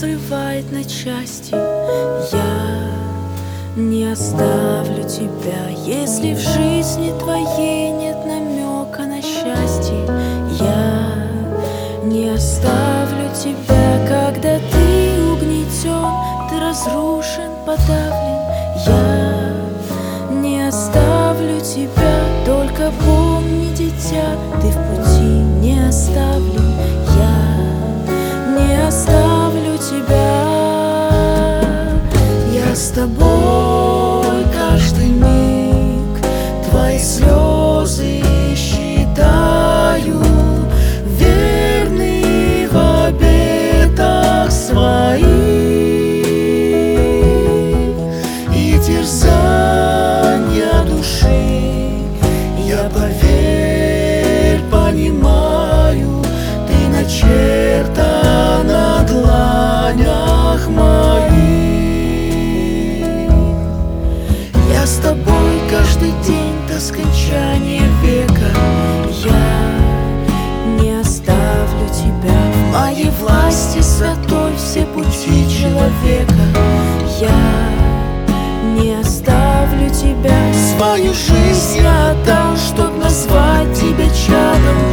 разрывает на части. Я не оставлю тебя, если в жизни твоей нет намека на счастье. Я не оставлю тебя, когда ты угнетен, ты разрушен, подавлен. Я не оставлю тебя, только помни, дитя, ты в пути не оставлен. Я не оставлю тебя. Я с тобой каждый миг, твои слезы считаю, верный в обетах своих, и терзания души я, поверь, понимаю, ты начертан на дланях моих. Я с тобой каждый день до скончания века. Я не оставлю тебя, в моей власти святой все пути человека. Я не оставлю тебя, свою жизнь я отдам, чтоб назвать тебя чадом.